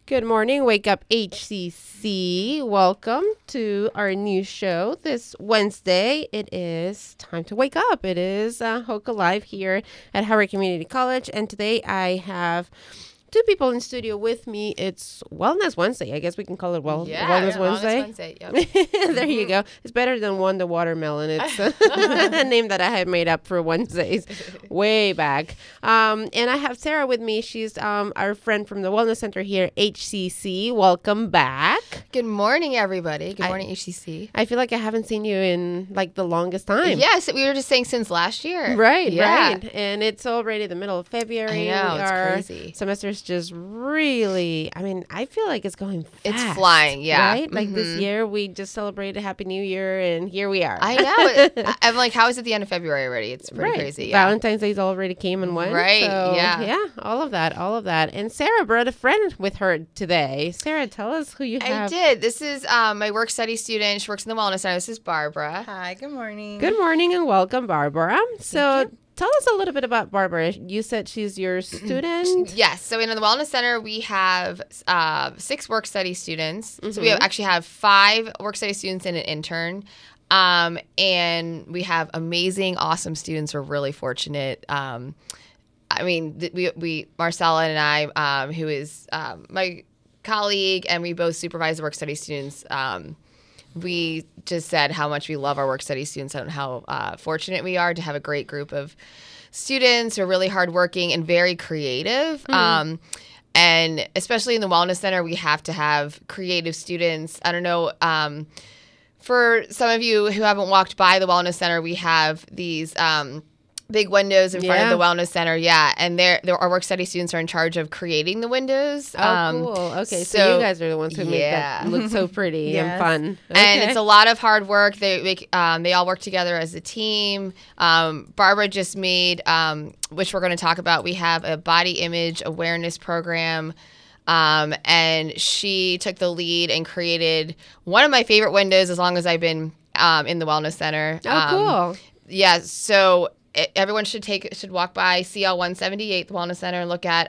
Good morning, Wake Up HCC. Welcome to our new show this Wednesday. It is time to wake up. It is Hoka Live here at Howard Community College. And today I have two people in studio with me. It's Wellness Wednesday. I guess we can call it Wellness Wednesday. Wellness Wednesday. Yep. There you go. It's better than Wonder Watermelon. It's a name that I had made up for Wednesdays way back. And I have Sarah with me. She's our friend from the Wellness Center here, HCC. Welcome back. Good morning, everybody. Good morning, HCC. I feel like I haven't seen you in like the longest time. Yes, we were just saying since last year. Right. Yeah. And it's already the middle of February. I know, it's crazy. Semester's just really, I feel like it's going fast. It's flying, yeah. Right? Like this year, we just celebrated Happy New Year, and here we are. I know. I'm like, how is it the end of February already? It's pretty crazy. Yeah. Valentine's Day's already came and went. Right, so, yeah. Yeah, all of that. And Sarah brought a friend with her today. Sarah, tell us who you have. I did. This is my work study student. She works in the Wellness Center. This is Barbara. Hi, good morning. Good morning and welcome, Barbara. So tell us a little bit about Barbara. You said she's your student. Yes. So in the Wellness Center, we have 6 work study students. So we actually have 5 work study students and an intern. And we have amazing, awesome students. We're really fortunate. We Marcella and I, who is my colleague, and we both supervise the work study students. We just said how much we love our work study students and how fortunate we are to have a great group of students who are really hardworking and very creative. And especially in the Wellness Center, we have to have creative students. I don't know, for some of you who haven't walked by the Wellness Center, we have these big windows in front of the Wellness Center. Yeah. And our work study students are in charge of creating the windows. Oh, cool. Okay. So you guys are the ones who make that look so pretty and fun. Okay. And it's a lot of hard work. They all work together as a team. Barbara just made, which we're going to talk about, we have a body image awareness program. And she took the lead and created one of my favorite windows as long as I've been in the Wellness Center. Oh, cool. Yeah. So everyone should walk by CL 178, the Wellness Center, and look at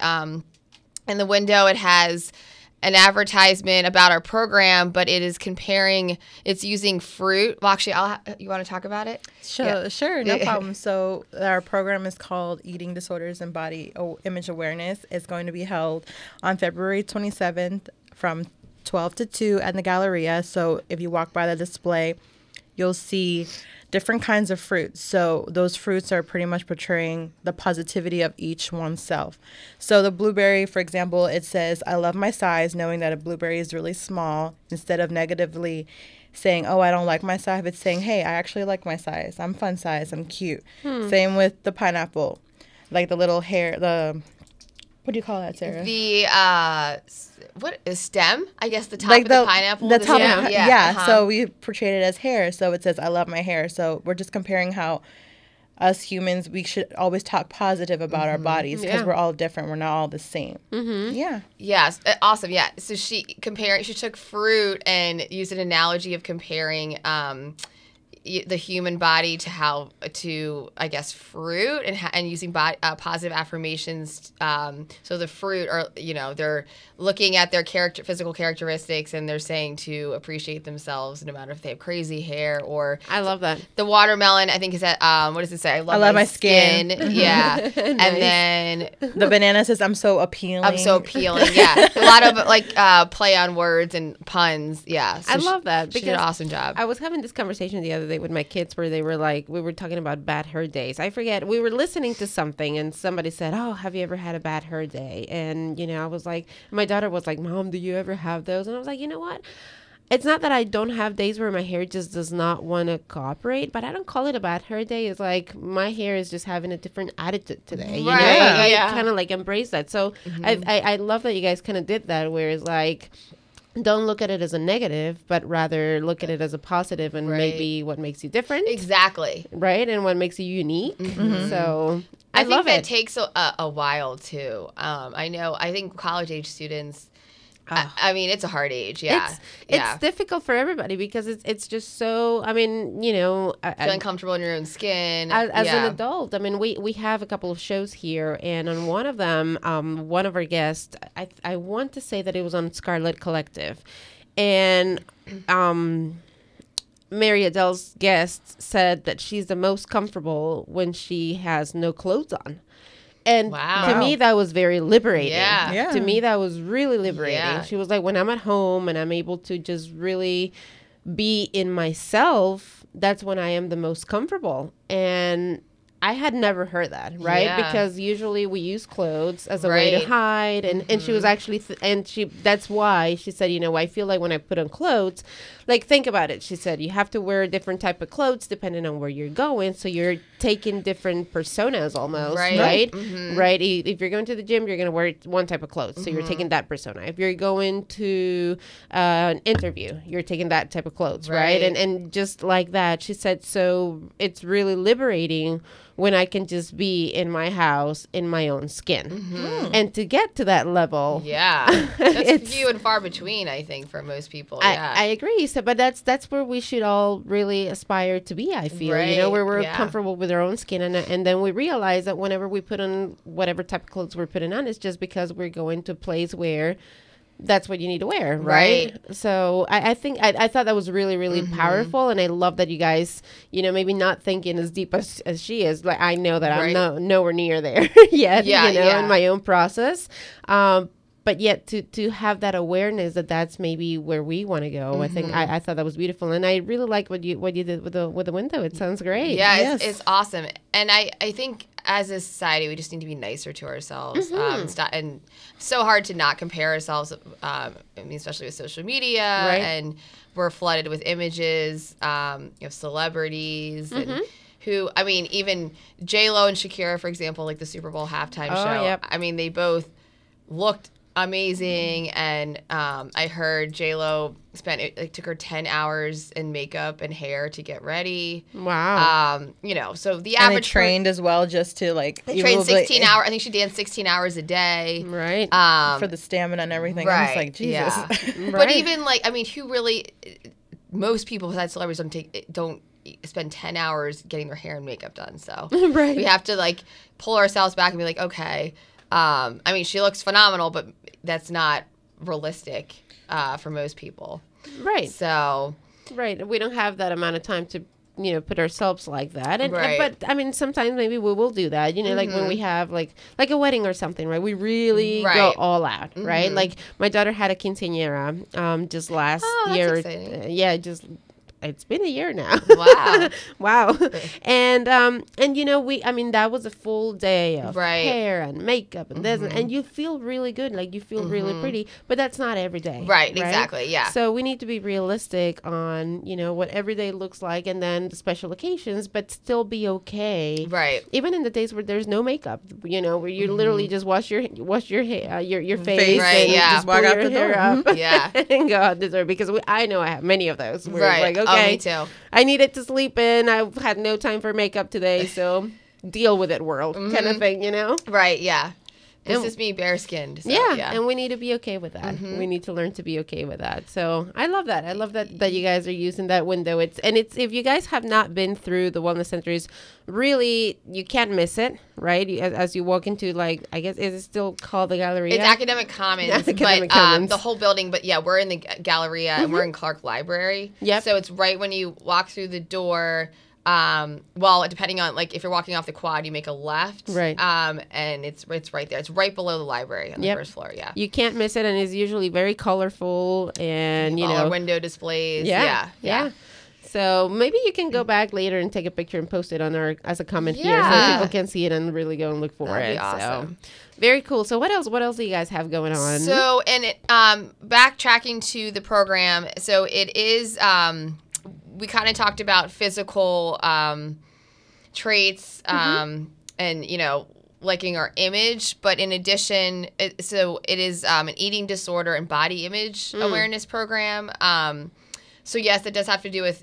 in the window. It has an advertisement about our program, but it is it's using fruit. Well, actually, you want to talk about it? Sure, no problem. So our program is called Eating Disorders and Body Image Awareness. It's going to be held on February 27th from 12 to 2 at the Galleria. So if you walk by the display, you'll see different kinds of fruits. So those fruits are pretty much portraying the positivity of each oneself. So the blueberry, for example, it says, I love my size, knowing that a blueberry is really small. Instead of negatively saying, oh, I don't like my size, it's saying, hey, I actually like my size. I'm fun size. I'm cute. Same with the pineapple, like the little hair, what do you call that, Sarah? The what is stem? I guess the top like of the pineapple. The top, yeah. So we portrayed it as hair. So it says, I love my hair. So we're just comparing how us humans, we should always talk positive about our bodies because we're all different. We're not all the same. Yeah. Yes. Awesome. Yeah. So she took fruit and used an analogy of comparing the human body to I guess fruit and using positive affirmations. So the fruit are, they're looking at their physical characteristics, and they're saying to appreciate themselves no matter if they have crazy hair or. I love that. The watermelon, I think, is that what does it say? I love my skin. Yeah. Nice. And then the banana says, I'm so appealing. Yeah. A lot of play on words and puns. Yeah. So I love that she did an awesome job. I was having this conversation the other day with my kids where they were like, we were talking about bad hair days. I forget. We were listening to something and somebody said, oh, have you ever had a bad hair day? And, I was like, my daughter was like, Mom, do you ever have those? And I was like, you know what? It's not that I don't have days where my hair just does not want to cooperate, but I don't call it a bad hair day. It's like my hair is just having a different attitude today. Right. I kind of like embrace that. So I love that you guys kind of did that, where it's like, don't look at it as a negative, but rather look at it as a positive and maybe what makes you different. Exactly. Right? And what makes you unique. So I love think that it. takes a while too. I think college age students, I mean, it's a hard age. Yeah. It's difficult for everybody because it's just so, I mean, feeling comfortable in your own skin. As an adult, I mean, we have a couple of shows here, and on one of them, one of our guests, I want to say that it was on Scarlet Collective, and Mary Adele's guest said that she's the most comfortable when she has no clothes on. And to me, that was very liberating. Yeah. To me, that was really liberating. Yeah. She was like, when I'm at home and I'm able to just really be in myself, that's when I am the most comfortable. And I had never heard that, right? Yeah. Because usually we use clothes as a way to hide. And she was actually, that's why she said, I feel like when I put on clothes, like, think about it. She said, you have to wear a different type of clothes depending on where you're going. So you're taking different personas almost, right? Right? If you're going to the gym, you're going to wear one type of clothes. So you're taking that persona. If you're going to an interview, you're taking that type of clothes, right? And just like that, she said, so it's really liberating when I can just be in my house in my own skin. And to get to that level. Yeah. That's few and far between, I think, for most people. I agree. So, but that's where we should all really aspire to be, I feel, where we're comfortable with our own skin. And then we realize that whenever we put on whatever type of clothes we're putting on, it's just because we're going to a place where that's what you need to wear, right? So I think I thought that was really, really powerful, and I love that you guys, maybe not thinking as deep as she is. Like, I know that I'm nowhere near there yet, in my own process. But yet to have that awareness that that's maybe where we want to go, I think I thought that was beautiful, and I really like what you did with the window. It sounds great. Yeah, it's awesome, and I think as a society we just need to be nicer to ourselves. And so hard to not compare ourselves. I mean, especially with social media, and we're flooded with images of celebrities and. Who, I mean, even J-Lo and Shakira, for example, like the Super Bowl halftime show. Yep. I mean, they both looked amazing, and I heard J-Lo took her 10 hours in makeup and hair to get ready. Wow. So the and average they trained as well just to they trained 16 hours. I think she danced 16 hours a day. Right. For the stamina and everything. I'm just like, Jesus. Yeah. But even who really? Most people besides celebrities don't spend 10 hours getting their hair and makeup done. So we have to pull ourselves back and be like, okay. I mean, she looks phenomenal, but that's not realistic for most people. Right. So. Right. We don't have that amount of time to, put ourselves like that. But I mean, sometimes maybe we will do that, like when we have like a wedding or something, right? We really go all out, right? Like my daughter had a quinceañera just last year. That's exciting. It's been a year now. Wow. Wow. And that was a full day of hair and makeup and this, and you feel really good. Like, you feel really pretty, but that's not every day. Right. Exactly. Yeah. So we need to be realistic on, what every day looks like, and then the special occasions, but still be okay. Right. Even in the days where there's no makeup, where you literally just wash your hair, your face, right, and just walk pull out your the hair door. up, and go out the door, because I know I have many of those. Where it's like, okay, me too. I needed to sleep in. I had no time for makeup today, so deal with it, world, kind of thing, Right, yeah. This is me bare-skinned. So, and we need to be okay with that. We need to learn to be okay with that. So I love that. I love that you guys are using that window. It's if you guys have not been through the Wellness Centers, really, you can't miss it, right? As you walk into, I guess, is it still called the Galleria? It's Academic Commons, the whole building. But yeah, we're in the Galleria, and we're in Clark Library. Yep. So it's right when you walk through the door. Depending on if you're walking off the quad, you make a left, right? And it's right there. It's right below the library on the first floor. Yeah, you can't miss it, and it's usually very colorful, and all our window displays. Yeah. So maybe you can go back later and take a picture and post it on as a comment here, so people can see it and really go and look for That'd it. Be awesome. So very cool. So what else do you guys have going on? So backtracking to the program. So it is. We kind of talked about physical traits and, liking our image. But in addition, it is an eating disorder and body image awareness program. So, yes, it does have to do with,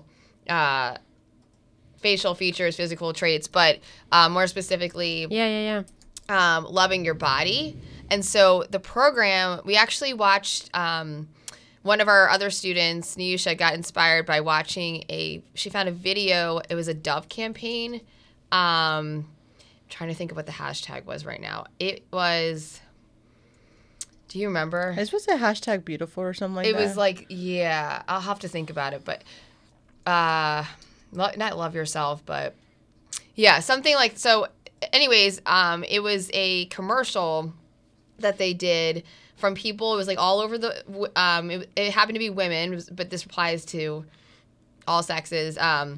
facial features, physical traits, but more specifically, Yeah. loving your body And so the program, we actually watched one of our other students, Niusha, got inspired by watching she found a video. It was a Dove campaign. Trying to think of what the hashtag was right now. It was, do you remember? It was a hashtag beautiful or something like that. It was like, yeah, I'll have to think about it. But not love yourself, but yeah, something like, so anyways, it was a commercial that they did from people. It was like all over it happened to be women, but this applies to all sexes.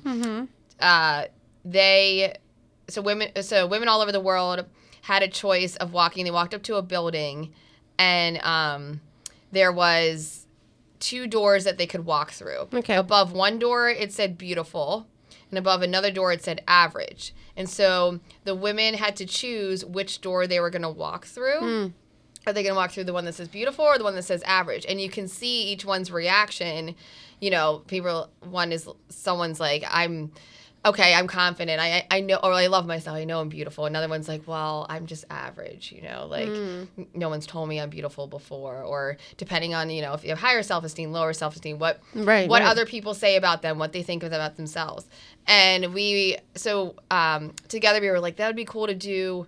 Women all over the world had a choice of walking. They walked up to a building, and there was 2 doors that they could walk through. Okay. Above one door, it said beautiful, and above another door, it said average. And so the women had to choose which door they were going to walk through. Are they going to walk through the one that says beautiful or the one that says average? And you can see each one's reaction. You know, someone's like, I'm confident. I know, or I love myself. I know I'm beautiful. Another one's like, well, I'm just average, you know, like no one's told me I'm beautiful before. Or depending on, you know, if you have higher self-esteem, lower self-esteem, what other people say about them, what they think about themselves. And together we were like, that would be cool to do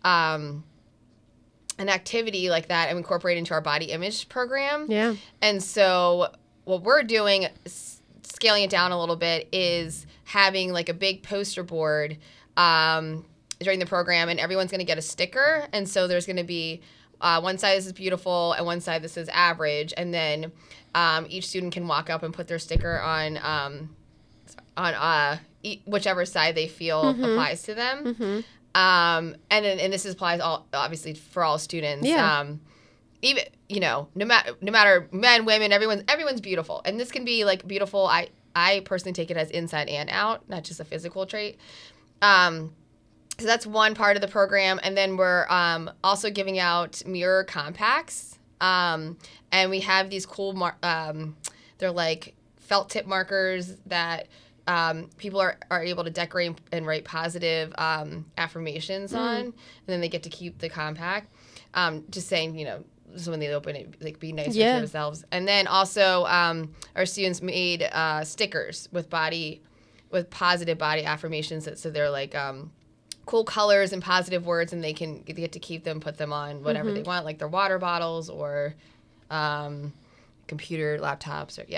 an activity like that and incorporate into our body image program. Yeah. And so what we're doing, scaling it down a little bit, is having like a big poster board during the program, and everyone's going to get a sticker. And so there's going to be one side that says beautiful and one side that says average. And then each student can walk up and put their sticker on whichever side they feel applies to them. And this applies obviously for all students. Yeah. Even, you know, no matter men, women, everyone's beautiful. And this can be like beautiful. I personally take it as inside and out, not just a physical trait. So that's one part of the program. And then we're also giving out mirror compacts. And we have these cool, they're like felt tip markers that people are able to decorate and write positive affirmations on. And then they get to keep the compact. Just saying, you know, so when they open it, like, be nicer to themselves. And then also our students made stickers with positive body affirmations. So they're like cool colors and positive words, and they get to keep them, put them on whatever they want, like their water bottles or computer laptops. Or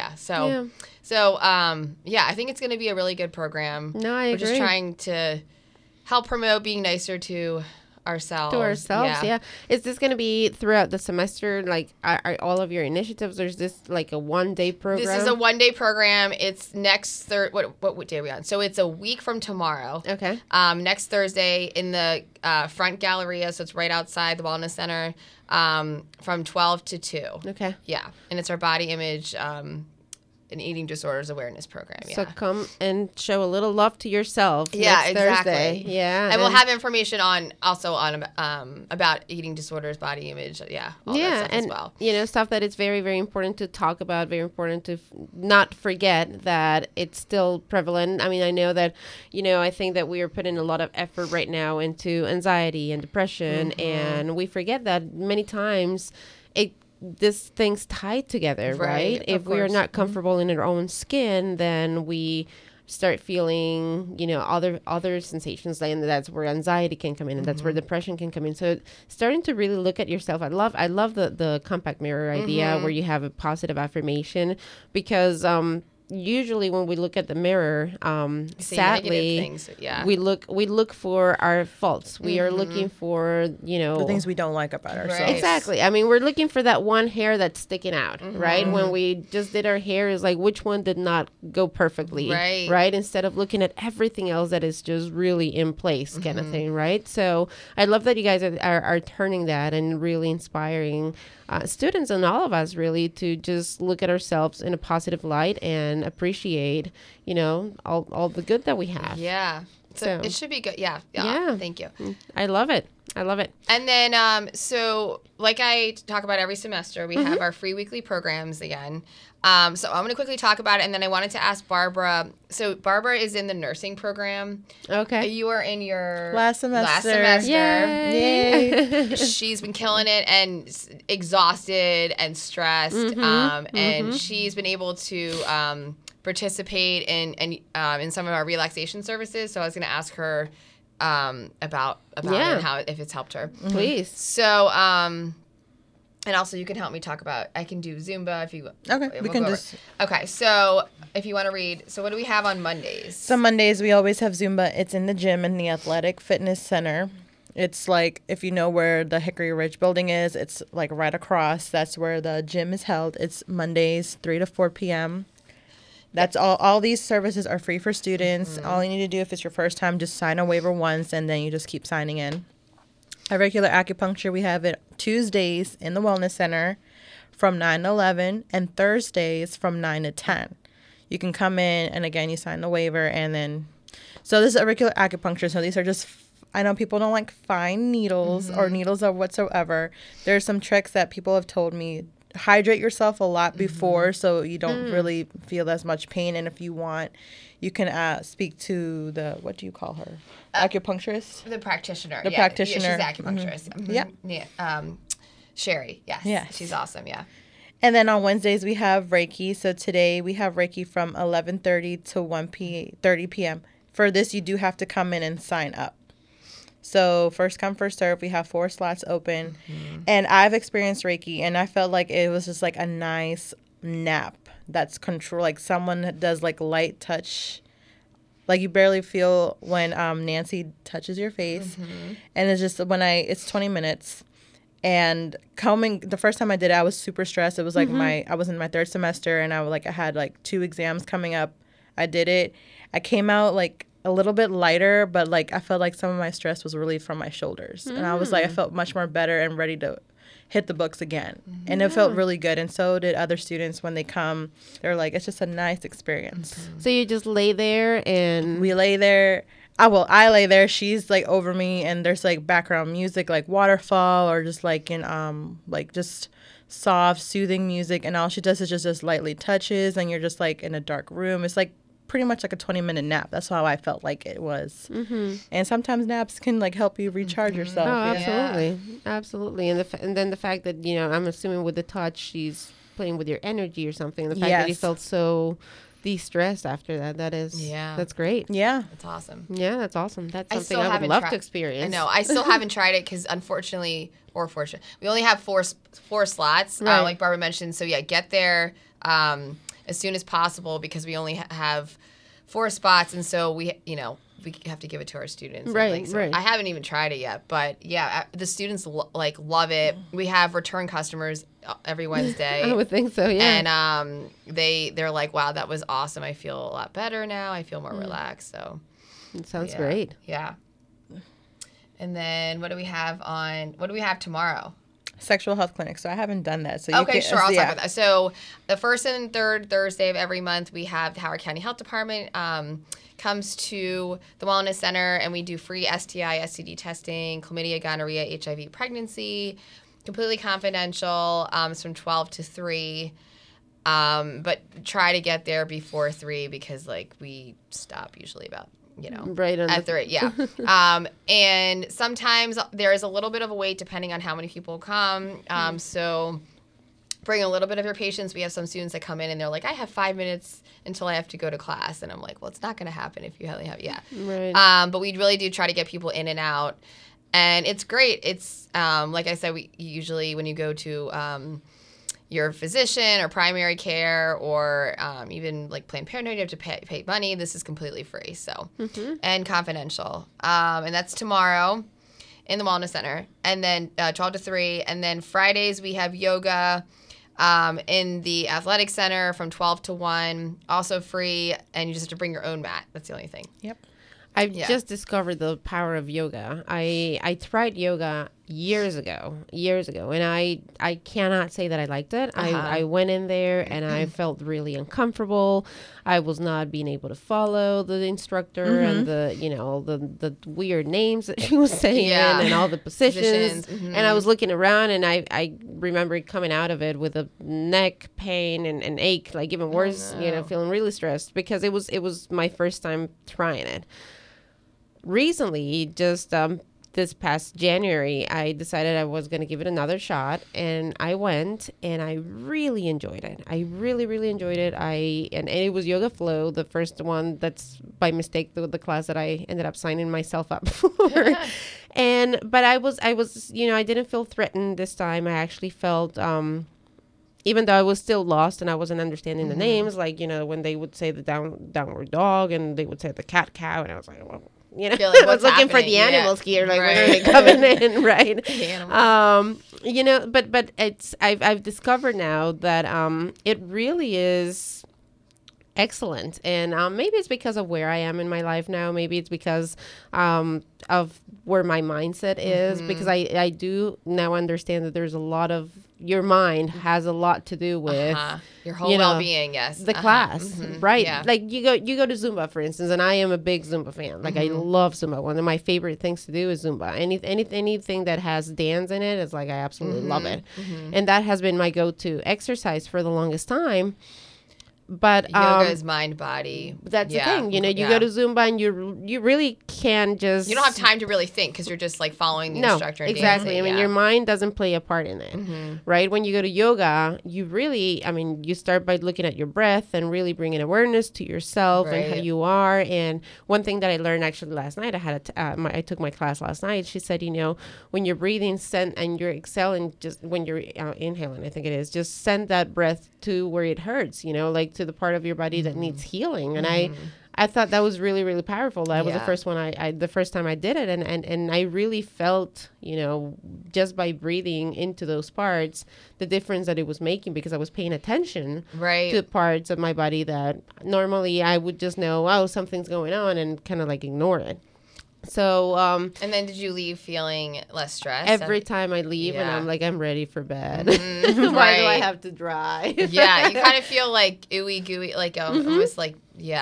I think it's going to be a really good program. No, I agree. We're just trying to help promote being nicer to ourselves. Yeah. Is this going to be throughout the semester? Like, are all of your initiatives, or is this like a one-day program? This is a one-day program. It's next what day are we on? So it's a week from tomorrow. Okay. Next Thursday in the front Galleria, so it's right outside the Wellness Center, from 12 to 2. Okay. Yeah, and it's our body image and eating disorders awareness program. Yeah. So come and show a little love to yourself. Yeah, next exactly. Thursday. Yeah, and we'll have information on about eating disorders, body image. Yeah, all that stuff and as well. You know, stuff that is very, very important to talk about. Very important to not forget that it's still prevalent. I mean, I know that, you know, I think that we are putting a lot of effort right now into anxiety and depression, and we forget that many times this thing's tied together, right? If we are not comfortable in our own skin, then we start feeling, you know, other sensations, and that's where anxiety can come in, and that's where depression can come in. So starting to really look at yourself. I love the compact mirror idea where you have a positive affirmation, because usually when we look at the mirror, sadly, things, we look for our faults. We are looking for, you know, the things we don't like about ourselves. Right. Exactly. I mean, we're looking for that one hair that's sticking out, right? When we just did our hair, is like, which one did not go perfectly, right? Instead of looking at everything else that is just really in place, kind of thing, right? So I love that you guys are turning that and really inspiring students and all of us really to just look at ourselves in a positive light and appreciate, you know, all the good that we have. Yeah. So it should be good. Yeah. Thank you. I love it. I love it. And then, so like I talk about every semester, we have our free weekly programs again. So I'm going to quickly talk about it, and then I wanted to ask Barbara. So Barbara is in the nursing program. Okay. You are in your Last semester. Yay. She's been killing it and exhausted and stressed, and she's been able to participate in some of our relaxation services. So I was going to ask her about it and how if it's helped her. Please. So and also you can help me talk about. I can do Zumba if you. Okay, we can just. Okay, so if you want to read, so what do we have on Mondays? So Mondays we always have Zumba. It's in the gym in the Athletic Fitness Center. It's like, if you know where the Hickory Ridge building is, it's like right across. That's where the gym is held. It's Mondays 3 to 4 p.m. That's all these services are free for students. All you need to do if it's your first time, just sign a waiver once, and then you just keep signing in. Our regular acupuncture, we have it Tuesdays in the Wellness Center from 9 to 11 and Thursdays from 9 to 10. You can come in, and again, you sign the waiver, and then... So this is a regular acupuncture, so these are just... I know people don't like fine needles or needles or whatsoever. There's some tricks that people have told me. Hydrate yourself a lot before so you don't really feel as much pain. And if you want, you can speak to the, what do you call her? Acupuncturist? The practitioner. The practitioner. Yeah, she's acupuncturist. Yeah. Sherry. Yes. Yes. She's awesome. Yeah. And then on Wednesdays, we have Reiki. So today we have Reiki from 11:30 to 1:30 p.m. For this, you do have to come in and sign up. So first come, first serve. We have 4 slots open. And I've experienced Reiki, and I felt like it was just like a nice nap that's control. Like someone does like light touch. Like you barely feel when Nancy touches your face. And it's just it's 20 minutes. And the first time I did it, I was super stressed. It was like I was in my 3rd semester, and I had like 2 exams coming up. I did it. I came out like a little bit lighter, but like I felt like some of my stress was relieved from my shoulders. And I was like, I felt much more better and ready to hit the books again. And it felt really good. And so did other students when they come. They're like, it's just a nice experience. So you just lay there and... We lay there. I lay there. She's like over me, and there's like background music, like waterfall, or just like in like just soft, soothing music. And all she does is just lightly touches, and you're just like in a dark room. It's like pretty much like a 20-minute nap. That's how I felt like it was. And sometimes naps can like help you recharge yourself. Oh, Yeah. absolutely. And then the fact that, you know, I'm assuming with the touch, she's playing with your energy or something. The fact that you felt so de-stressed after that's great. Yeah. That's awesome. Yeah, that's awesome. That's I something still I would haven't love tried- to experience. I know. I still haven't tried it because unfortunately, or fortunate, we only have four slots, Right. like Barbara mentioned. So yeah, get there as soon as possible because we only have 4 spots, and so we have to give it to our students. Right, So right. I haven't even tried it yet, but yeah, the students love it. We have return customers every Wednesday. I would think so, yeah. And they're like, wow, that was awesome. I feel a lot better now. I feel more relaxed. So It sounds yeah. great. Yeah. And then what do we have tomorrow? Sexual health clinic. So I haven't done that. So Okay, sure. I'll talk about that. So the first and third Thursday of every month, we have the Howard County Health Department comes to the Wellness Center, and we do free STI, STD testing, chlamydia, gonorrhea, HIV, pregnancy, completely confidential. It's from 12 to 3. But try to get there before 3 because we stop usually about Right on at 3, yeah. And sometimes there is a little bit of a wait depending on how many people come. So bring a little bit of your patience. We have some students that come in and they're like, I have 5 minutes until I have to go to class. And I'm like, well, it's not going to happen if you only have, Right. But we really do try to get people in and out. And it's great. It's, like I said, we usually when you go to your physician or primary care or even like Planned Parenthood, you have to pay money. This is completely free, so and confidential. And that's tomorrow in the Wellness Center, and then 12 to 3. And then Fridays we have yoga in the Athletic Center from 12 to 1, also free, and you just have to bring your own mat. That's the only thing. Yep. I've just discovered the power of yoga. I tried yoga years ago, and I cannot say that I liked it. I went in there and I felt really uncomfortable. I was not being able to follow the instructor and the, you know, the weird names that she was saying and all the positions. And I was looking around, and I remember coming out of it with a neck pain and ache, like even worse, you know, feeling really stressed because it was my first time trying it. Recently, just this past January, I decided I was going to give it another shot, and I went, and I really enjoyed it. I really, really enjoyed it. And it was Yoga Flow, the first one. That's by mistake the class that I ended up signing myself up for. But I was, you know, I didn't feel threatened this time. I actually felt, even though I was still lost and I wasn't understanding the names, like, you know, when they would say the downward dog and they would say the cat cow, and I was like, well, you know, like, I was looking for the animals here, like when are they coming in, right? You know, but I've discovered now that it really is excellent, and maybe it's because of where I am in my life now. Maybe it's because of where my mindset is, because I do now understand that there's a lot of your mind has a lot to do with your whole well-being. Yes, the class, right? Yeah. Like you go to Zumba, for instance, and I am a big Zumba fan. Like I love Zumba. One of my favorite things to do is Zumba. Anything that has dance in it is like I absolutely love it, and that has been my go-to exercise for the longest time. But yoga is mind body. That's the thing, you know. You go to Zumba and you really can just. You don't have time to really think because you're just like following the instructor. And exactly. dancing. I mean, your mind doesn't play a part in it, right? When you go to yoga, you really, I mean, you start by looking at your breath and really bringing awareness to yourself and how you are. And one thing that I learned actually last night, I took my class last night. She said, you know, when you're breathing, and you're exhaling, just when you're inhaling, I think it is, just send that breath to where it hurts, you know, like to the part of your body that needs healing. And I thought that was really, really powerful. That was the first one the first time I did it. And I really felt, you know, just by breathing into those parts, the difference that it was making, because I was paying attention to parts of my body that normally I would just know, oh, something's going on, and kind of like ignore it. So, and then did you leave feeling less stressed? Every time I leave and I'm like, I'm ready for bed. Why do I have to drive? You kind of feel like ooey gooey, like almost like,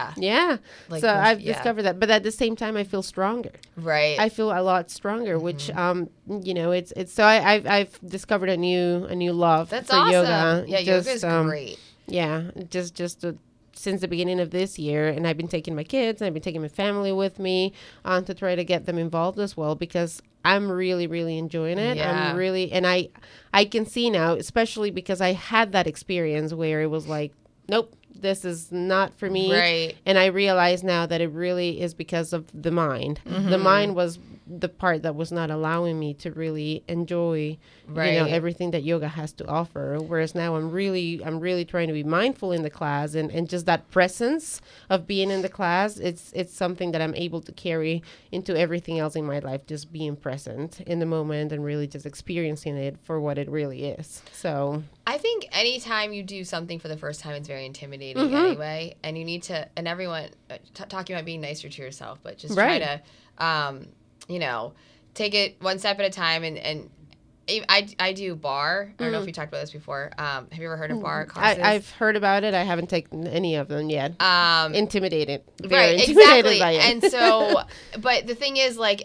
like, so I've discovered that, but at the same time, I feel stronger. Right. I feel a lot stronger, which, you know, it's, so I've discovered a new love for yoga. Yeah. Yoga is great. Yeah. Since the beginning of this year, and I've been taking my kids and I've been taking my family with me to try to get them involved as well, because I'm really, really enjoying it. I'm really, and I can see now, especially because I had that experience where it was like, nope, this is not for me. Right. And I realize now that it really is because of the mind. The mind was the part that was not allowing me to really enjoy, you know, everything that yoga has to offer. Whereas now I'm really trying to be mindful in the class, and just that presence of being in the class, it's something that I'm able to carry into everything else in my life, just being present in the moment and really just experiencing it for what it really is. So I think anytime you do something for the first time, it's very intimidating anyway, and you need to, and everyone talking about being nicer to yourself, but just try to you know, take it one step at a time. And I do bar. I don't know if we talked about this before. Have you ever heard of bar classes? I've heard about it. I haven't taken any of them yet. Intimidated. Right, intimidated by it. And so, but the thing is, like,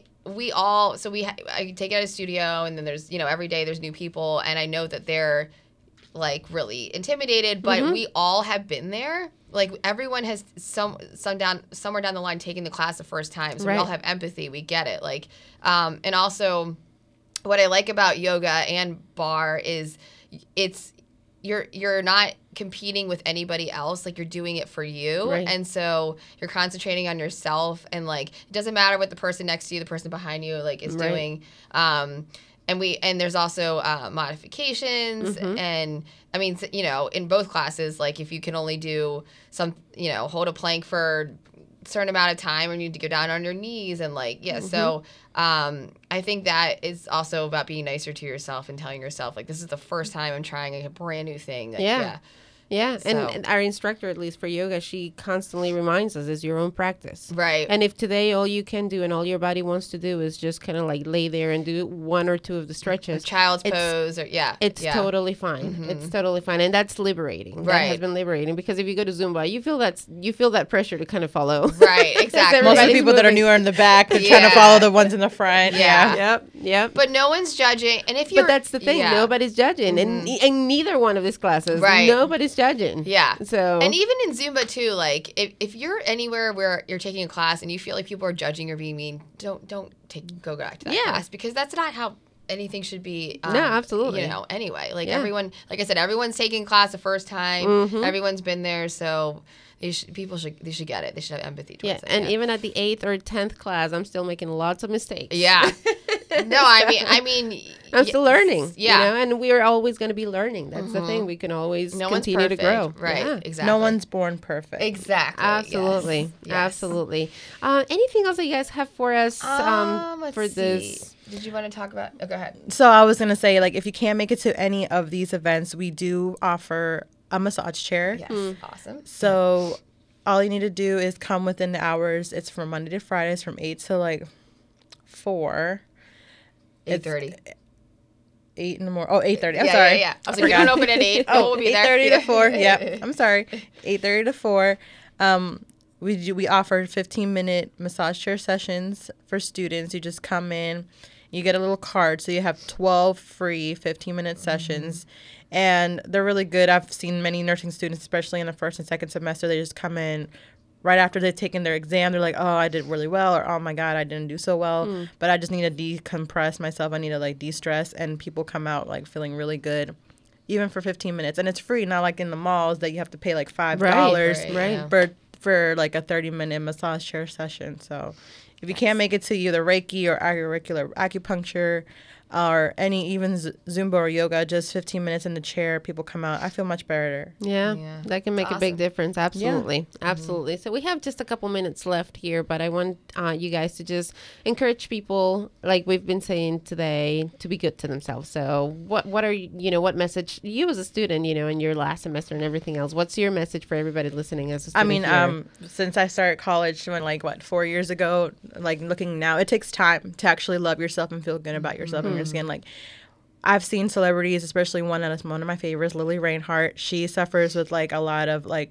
I take it at a studio, and then there's, you know, every day there's new people, and I know that they're like really intimidated, but we all have been there. Like, everyone has somewhere down the line taken the class the first time, so we all have empathy. We get it. Like, and also, what I like about yoga and bar is you're not competing with anybody else. Like, you're doing it for you, and so you're concentrating on yourself. And like, it doesn't matter what the person next to you, the person behind you, like, is doing. And there's also modifications, and I mean, you know, in both classes, like, if you can only do you know, hold a plank for a certain amount of time, or you need to go down on your knees, and like, so I think that is also about being nicer to yourself and telling yourself, like, this is the first time I'm trying like a brand new thing. Yeah, So- and our instructor, at least for yoga, she constantly reminds us it's your own practice. Right. And if today all you can do and all your body wants to do is just kind of like lay there and do one or two of the stretches, Child's it's- pose, or it's totally fine. It's totally fine, and that's liberating. That has Right. been liberating, because if you go to Zumba, you feel that pressure to kind of follow. Right, exactly. Most of the Everybody's people that are moving. newer in the back, they're trying Yeah. to follow the ones in the front. Yeah. Yep. But no one's judging, and if you're, But that's the thing. yeah. Nobody's judging, and neither one of these classes, Right. nobody's judging. Yeah. So And even in Zumba too, like if you're anywhere where you're taking a class and you feel like people are judging or being mean, don't go back to that Yeah. class, because that's not how anything should be. No, absolutely. You know, anyway, like Yeah. everyone, like I said, everyone's taking class the first time. Everyone's been there, so they should get it. They should have empathy towards yeah, it. and even at the 8th or 10th class, I'm still making lots of mistakes. yeah. No, I mean, I'm still learning. Yeah. You know, and we're always going to be learning. That's the thing. We can always No one's continue to perfect. grow. Right. Yeah. Exactly. No one's born perfect. Exactly. Absolutely. Yes. Yes. Absolutely. Anything else that you guys have for us Let's for see. this? Did you want to talk about? Oh, go ahead. So I was going to say, like, if you can't make it to any of these events, we do offer a massage chair. Yes. Awesome. So all you need to do is come within the hours. It's from Monday to Fridays from 8 to like 4. 8:30. 8 in the morning. Oh, 8:30. I'm Yeah, sorry. yeah. I was like, you don't open at 8. Oh, we'll be there. 8:30 to 4. Yeah, I'm sorry. 8:30 to 4. We offer 15-minute massage chair sessions for students. You just come in, you get a little card, so you have 12 free 15-minute sessions, and they're really good. I've seen many nursing students, especially in the first and second semester, they just come in right after they've taken their exam. They're like, oh, I did really well, or oh my God, I didn't do so well, but I just need to decompress myself. I need to like de-stress, and people come out like feeling really good. Even for 15 minutes, and it's free, not like in the malls that you have to pay like $5 Right. Yeah. for like a 30-minute massage chair session. So if you can't make it to either Reiki or auricular acupuncture or any even Zumba or yoga, just 15 minutes in the chair, people come out. I feel much better. Yeah, Yeah. that can make a big Awesome. difference. Absolutely. Absolutely. So we have just a couple minutes left here, but I want you guys to just encourage people, like we've been saying today, to be good to themselves. So what are you, what message, you as a student, in your last semester and everything else, what's your message for everybody listening as a student? I mean, since I started college, 4 years ago, like looking now, it takes time to actually love yourself and feel good about yourself and your skin. Like, I've seen celebrities, especially one of my favorites, Lily Reinhart. She suffers with like a lot of like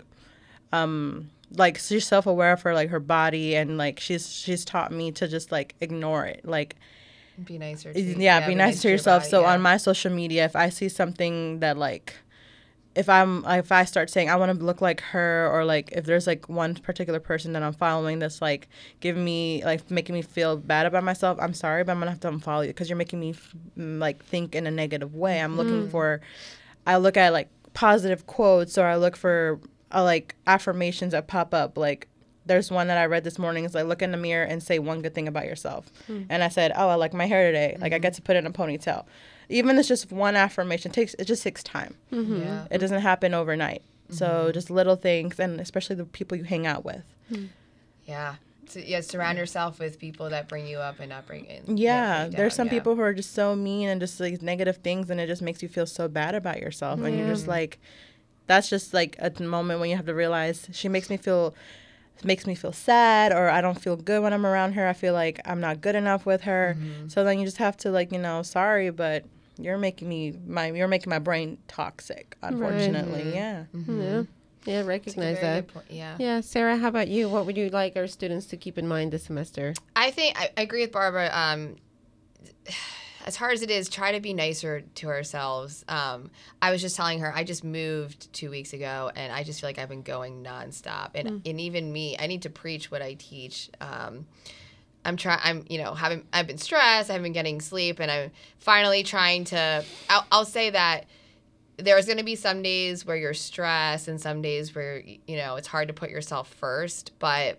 she's self-aware of her body, and like she's taught me to just like ignore it. Like, Be nicer. be nice to your yourself. body, So yeah. on my social media, if I see something that like, if I start saying I want to look like her, or like if there's like one particular person that I'm following that's like giving me like making me feel bad about myself, I'm sorry, but I'm gonna have to unfollow you because you're making me like think in a negative way. I'm looking for, I look at like positive quotes, or I look for like affirmations that pop up. Like, there's one that I read this morning. It's like, look in the mirror and say one good thing about yourself. And I said, oh, I like my hair today. Like, I get to put it in a ponytail. Even if it's just one affirmation, it just takes time. Yeah. It doesn't happen overnight. So just little things, and especially the people you hang out with. Yeah. So, surround yourself with people that bring you up and not bring in. Yeah, bring you there's down, some yeah. people who are just so mean and just like negative things, and it just makes you feel so bad about yourself. And you're just like, that's just like a moment when you have to realize she makes me feel sad, or I don't feel good when I'm around her. I feel like I'm not good enough with her. So then you just have to like, sorry, but you're making my brain toxic, unfortunately. Yeah. Yeah, It's a recognize very that. good point, yeah. Yeah, Sarah, how about you? What would you like our students to keep in mind this semester? I think I agree with Barbara. As hard as it is, try to be nicer to ourselves. I was just telling her I just moved 2 weeks ago, and I just feel like I've been going nonstop. And even me, I need to preach what I teach. I've been stressed. I haven't been getting sleep, and I'm finally trying to. I'll say that there's going to be some days where you're stressed, and some days where it's hard to put yourself first. But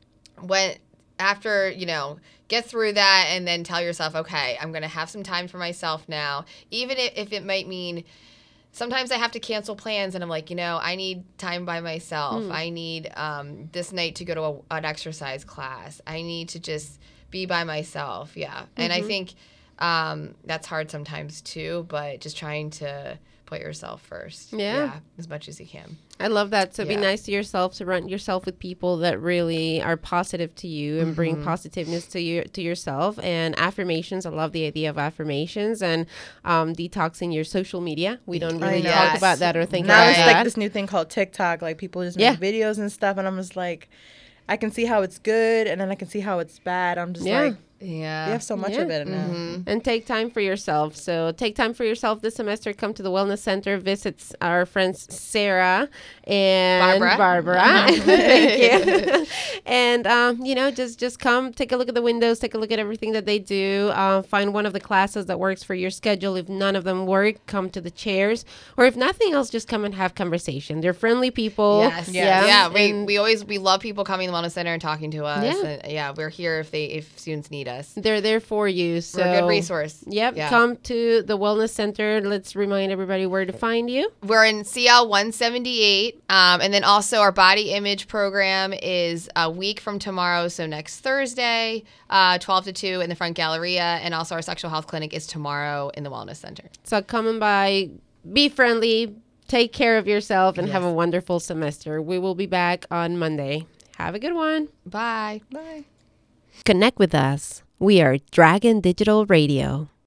after get through that, and then tell yourself, okay, I'm going to have some time for myself now, even if it might mean sometimes I have to cancel plans, and I'm like, I need time by myself. I need this night to go to an exercise class. I need to just be by myself. Yeah. And I think that's hard sometimes too, but just trying to put yourself first. Yeah. As much as you can. I love that. So be Yeah. nice to yourself, surround yourself with people that really are positive to you and bring positiveness to yourself. And affirmations, I love the idea of affirmations and detoxing your social media. We don't really know. talk Yes. about that or think Now about it's that. like this new thing called TikTok. Like people just Yeah. make videos and stuff, and I'm just like, I can see how it's good, and then I can see how it's bad. I'm just Yeah. like, Yeah. we have so much Yeah. of it now. And take time for yourself. So take time for yourself this semester. Come to the Wellness Center. Visit our friends Sarah and Barbara. Thank you. And just come, take a look at the windows, take a look at everything that they do. Find one of the classes that works for your schedule. If none of them work, come to the chairs. Or if nothing else, just come and have conversation. They're friendly people. Yes. Yeah. And We love people coming to the Wellness Center and talking to us. Yeah. And we're here if students need us. they're there for you. So We're a good resource. Yep. Yeah. Come to the Wellness Center. Let's remind everybody where to find you. We're in CL 178. And then also our body image program is a week from tomorrow. So next Thursday, 12 to 2 in the front Galleria. And also our sexual health clinic is tomorrow in the Wellness Center. So come by, be friendly, take care of yourself, and have a wonderful semester. We will be back on Monday. Have a good one. Bye. Bye. Connect with us. We are Dragon Digital Radio.